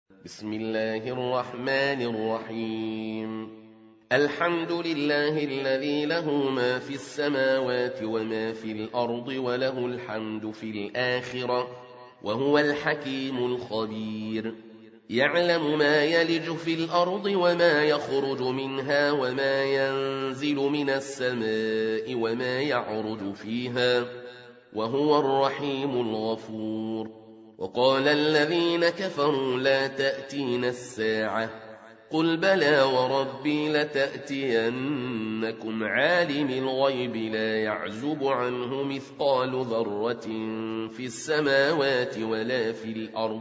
بسم الله الرحمن الرحيم. الحمد لله الذي له ما في السماوات وما في الأرض وله الحمد في الآخرة وهو الحكيم الخبير. يعلم ما يلج في الأرض وما يخرج منها وما ينزل من السماء وما يعرج فيها وهو الرحيم الغفور. وقال الذين كفروا لا تأتين الساعة قل بلى وربي لتأتينكم عالم الغيب لا يعزب عنه مثقال ذرة في السماوات ولا في الأرض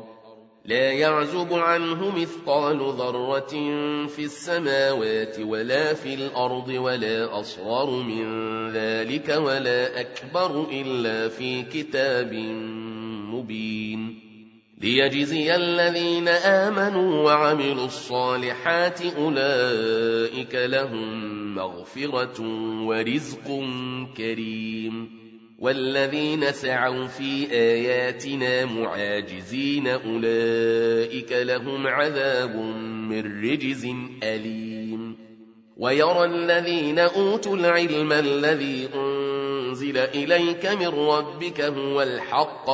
ولا أصغر من ذلك ولا أكبر إلا في كتاب مبين. ليجزي الذين آمنوا وعملوا الصالحات أولئك لهم مغفرة ورزق كريم. والذين سعوا في آياتنا معاجزين أولئك لهم عذاب من رجز أليم. ويرى الذين أوتوا العلم الذي أنزل إليك من ربك هو الحق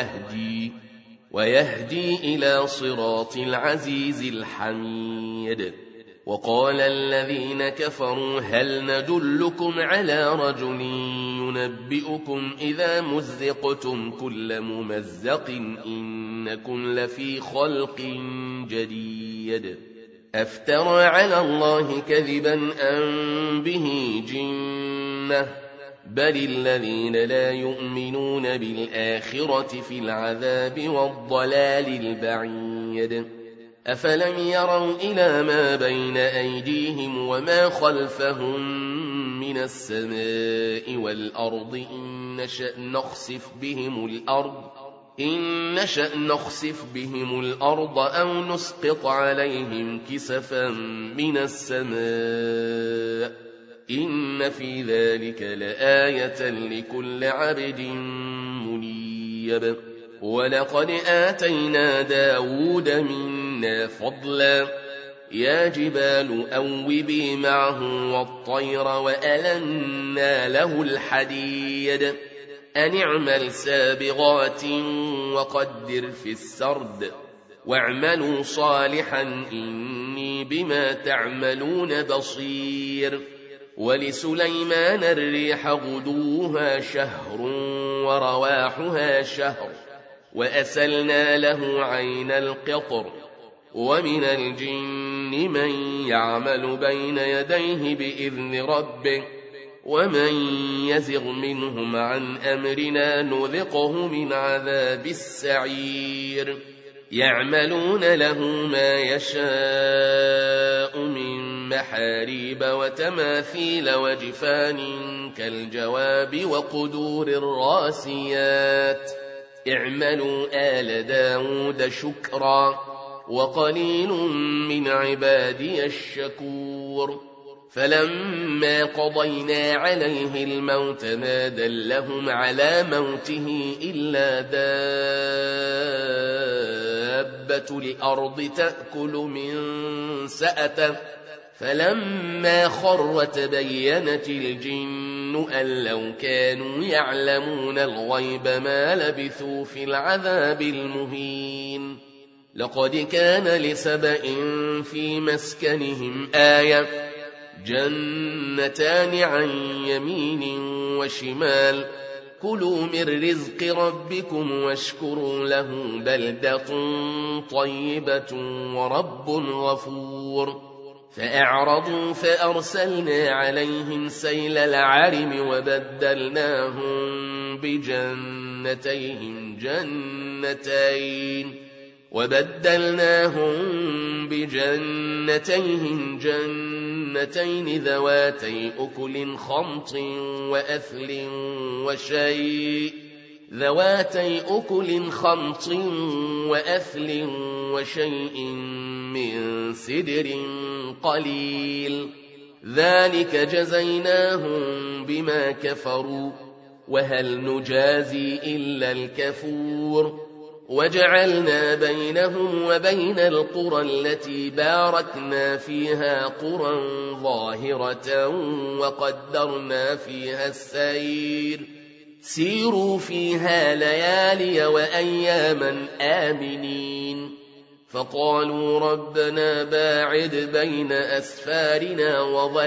ويهدي إلى صراط العزيز الحميد. وقال الذين كفروا هل ندلكم على رجل ينبئكم إذا مزقتم كل ممزق إنكم لفي خلق جديد. أفترى على الله كذبا أم به جنة بل الذين لا يؤمنون بالآخرة في العذاب والضلال البعيد. أفلم يروا إلى ما بين أيديهم وما خلفهم من السماء والأرض إن نشأ نخسف بهم الأرض أو نسقط عليهم كسفا من السماء إن في ذلك لآية لكل عبد منيب. ولقد آتينا داود منا فضلا يا جبال أوبي معه والطير وألنا له الحديد أن اعمل سابغات وقدر في السرد واعملوا صالحا إني بما تعملون بصير. ولسليمان الريح غدوها شهر ورواحها شهر وأسلنا له عين القطر. ومن الجن من يعمل بين يديه بإذن ربه ومن يزغ منهم عن أمرنا نذقه من عذاب السعير. يعملون له ما يشاء من محاريب وتماثيل وجفان كالجواب وقدور الراسيات اعملوا آل داود شكرا وقليل من عبادي الشكور. فلما قضينا عليه الموت ما دلهم على موته إلا دابة الأرض تأكل من سأته فلما خر تبينت الجن أن لو كانوا يعلمون الغيب ما لبثوا في العذاب المهين. لقد كان لسبإ في مسكنهم آية جنتان عن يمين وشمال كلوا من رزق ربكم واشكروا له بلدة طيبة ورب غفور. فأعرضوا فأرسلنا عليهم سيل العرم وبدلناهم بجنتيهم جنتين ذواتي أكل خمط وأثل وشيء من سدر قليل ذلك جزيناهم بما كفروا وهل نجازي إلا الكفور وجعلنا بينهم وبين القرى التي باركنا فيها قرى ظاهرة وقدرنا فيها السير سيروا فيها ليالي وأياما آمنين فقالوا ربنا باعد بين أسفارنا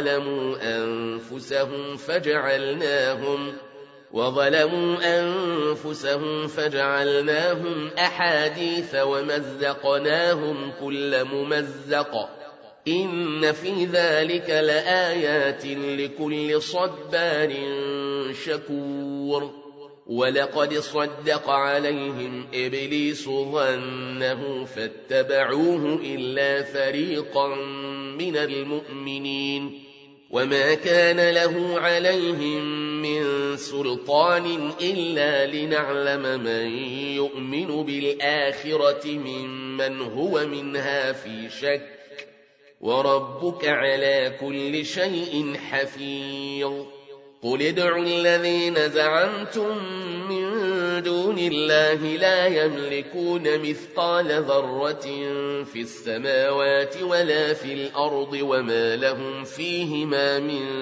وظلموا أنفسهم فجعلناهم أحاديث ومزقناهم كل ممزق إن في ذلك لآيات لكل صبار شكور ولقد صدق عليهم إبليس ظنه فاتبعوه إلا فريقا من المؤمنين وما كان له عليهم من سلطان إلا لنعلم من يؤمن بالآخرة ممن هو منها في شك وربك على كل شيء حفيظ قل ادعوا الذين زعمتم من دون الله لا يملكون مثقال ذرة في السماوات ولا في الأرض وما لهم فيهما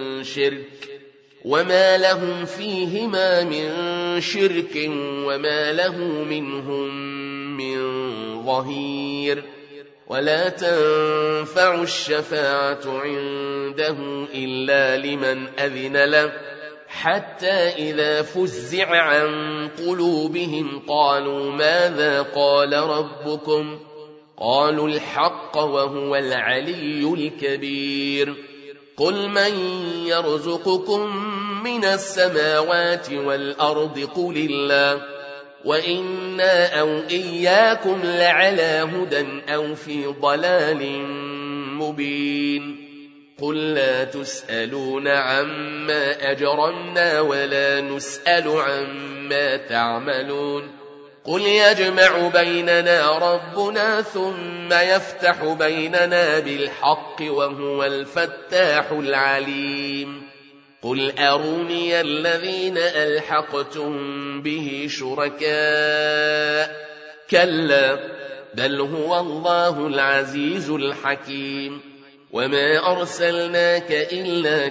من شرك وما له منهم من ظهير ولا تنفع الشفاعة عنده إلا لمن أذن له حتى إذا فزع عن قلوبهم قالوا ماذا قال ربكم قالوا الحق وهو العلي الكبير قل من يرزقكم من السماوات والأرض قل الله وإنا أو إياكم لعلى هدى أو في ضلال مبين قل لا تسألون عما أجرمنا ولا نسأل عما تعملون قل يجمع بيننا ربنا ثم يفتح بيننا بالحق وهو الفتاح العليم قل أروني الذين ألحقتم به شركاء كلا بل هو الله العزيز الحكيم وما أرسلناك إلا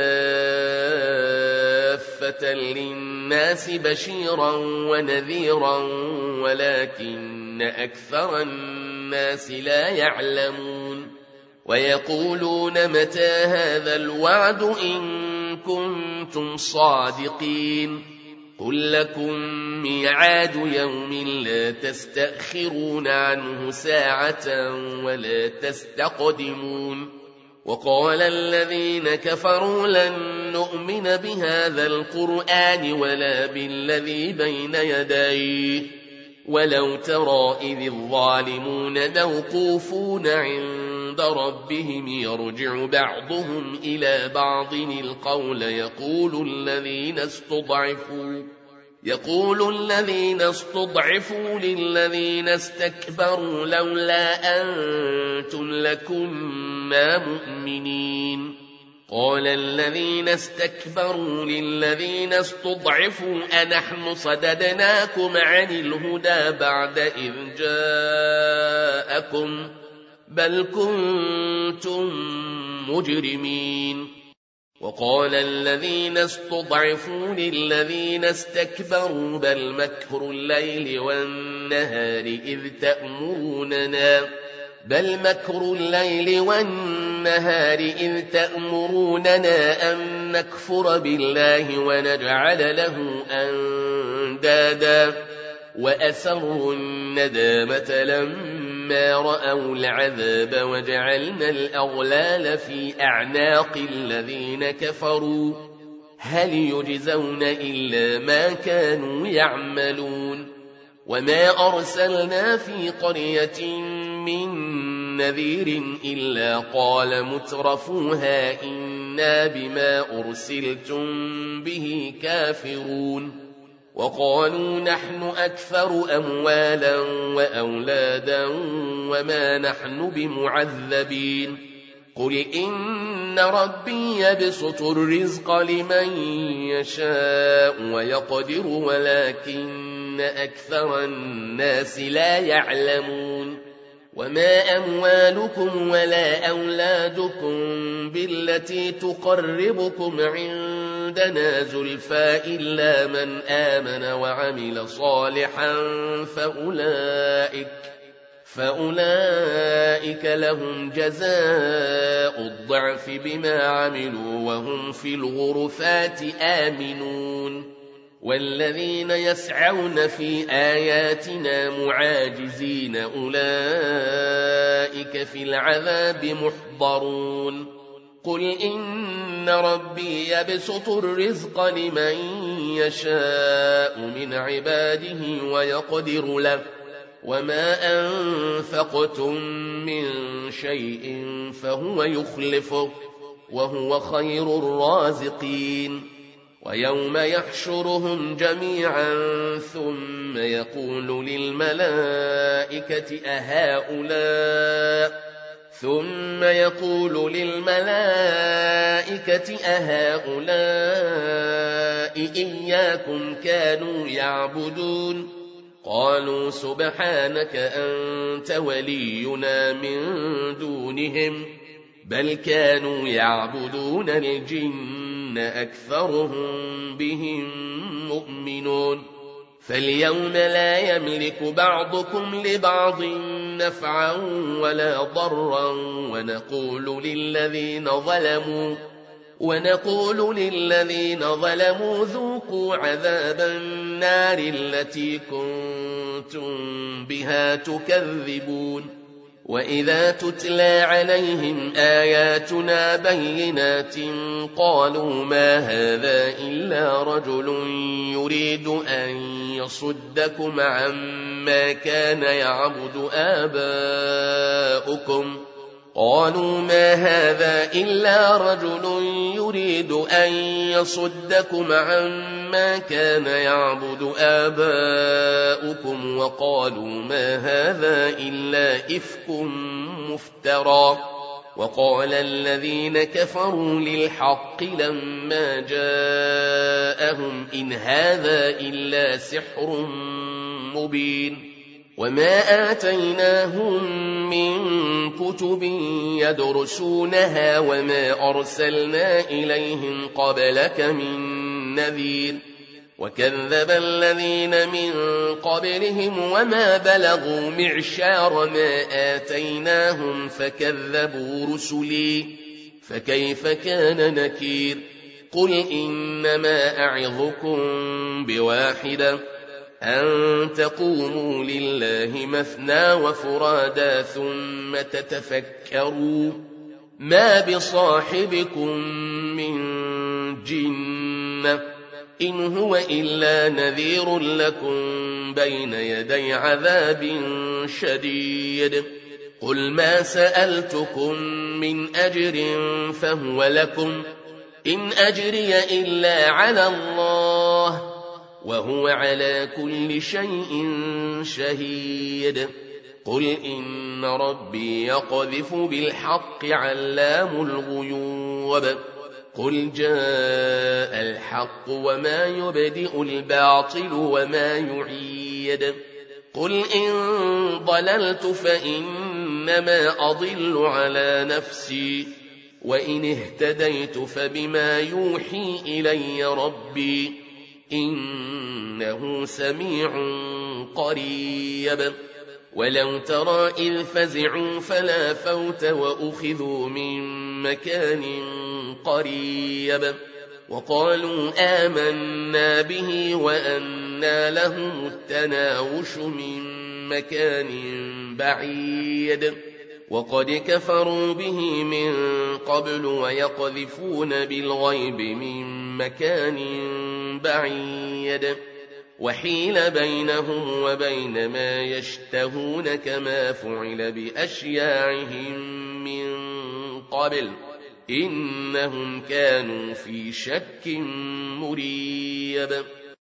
كافة للناس بشيرا ونذيرا ولكن أكثر الناس لا يعلمون ويقولون متى هذا الوعد إن كنتم صادقين قل لكم ميعاد يوم لا تستأخرون عنه ساعة ولا تستقدمون وقال الذين كفروا لن نؤمن بهذا القرآن ولا بالذي بين يديه ولو ترى إذ الظالمون موقوفون عند ربهم يرجع بعضهم إلى بعض القول يقول الذين استضعفوا للذين استكبروا لولا أنتم لكنا مؤمنين قال الذين استكبروا للذين استضعفوا أنحن صددناكم عن الهدى بعد إذ جاءكم بل كنتم مجرمين وقال الذين استضعفوا للذين استكبروا بل مكر الليل والنهار إذ تأمروننا أن نكفر بالله ونجعل له أندادا وأسروا الندامة لما رأوا العذاب وجعلنا الأغلال في أعناق الذين كفروا هل يجزون إلا ما كانوا يعملون وما أرسلنا في قرية من نذير إلا قال مترفوها إنا بما أرسلتم به كافرون وقالوا نحن أكثر أموالا وأولادا وما نحن بمعذبين قل إن ربي يبسط الرزق لمن يشاء ويقدر ولكن أكثر الناس لا يعلمون وما أموالكم ولا أولادكم بالتي تقربكم عندنا زلفى إلا من آمن وعمل صالحا فأولئك لهم جزاء الضعف بما عملوا وهم في الغرفات آمنون والذين يسعون في آياتنا معاجزين أولئك في العذاب محضرون قل إن ربي يبسط الرزق لمن يشاء من عباده ويقدر له وما أنفقتم من شيء فهو يخلفه وهو خير الرازقين ويوم يحشرهم جميعا ثم يقول للملائكة أهؤلاء إياكم كانوا يعبدون قالوا سبحانك أنت ولينا من دونهم بل كانوا يعبدون الجن أكثرهم بهم مؤمنون فاليوم لا يملك بعضكم لبعض نفعا ولا ضرا ونقول للذين ظلموا ذوقوا عذاب النار التي كنتم بها تكذبون وإذا تتلى عليهم آياتنا بينات قالوا ما هذا إلا رجل يريد أن يصدكم عما كان يعبد آباؤكم وقالوا ما هذا إلا إفك مفترى وقال الذين كفروا للحق لما جاءهم إن هذا إلا سحر مبين وما آتيناهم من كتب يدرسونها وما أرسلنا إليهم قبلك من نذير وكذب الذين من قبلهم وما بلغوا معشار ما آتيناهم فكذبوا رسلي فكيف كان نكير قل إنما أعظكم بواحدة أن تقوموا لله مثنى وفرادا ثم تتفكروا ما بصاحبكم من جنة إن هو إلا نذير لكم بين يدي عذاب شديد قل ما سألتكم من أجر فهو لكم إن أجري إلا على الله وهو على كل شيء شهيد قل إن ربي يقذف بالحق علام الغيوب قل جاء الحق وما يبدئ الباطل وما يعيد قل إن ضللت فإنما أضل على نفسي وإن اهتديت فبما يوحي إلي ربي إنه سميع قريب ولو ترى إذ فزعوا فلا فوت وأخذوا من مكان قريب وقالوا آمنا به وأنى لهم التناوش من مكان بعيد وقد كفروا به من قبل ويقذفون بالغيب من مكان بعيد وحيل بينهم وبين ما يشتهون كما فعل بأشياعهم من قبل إنهم كانوا في شك مريب